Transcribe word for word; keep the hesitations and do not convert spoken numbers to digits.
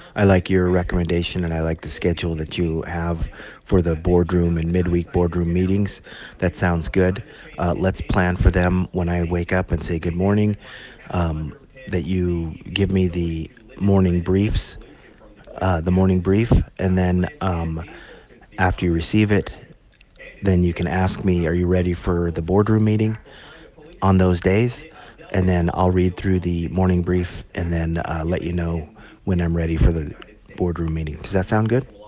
I like your recommendation and I like the schedule that you have for the boardroom and midweek boardroom meetings. That sounds good. Uh, let's plan for them when I wake up and say good morning. Um, that you give me the morning briefs, uh, the morning brief, and then um, after you receive it, then you can ask me, are you ready for the boardroom meeting on those days? And then I'll read through the morning brief and then uh, let you know when I'm ready for the boardroom meeting. Does that sound good?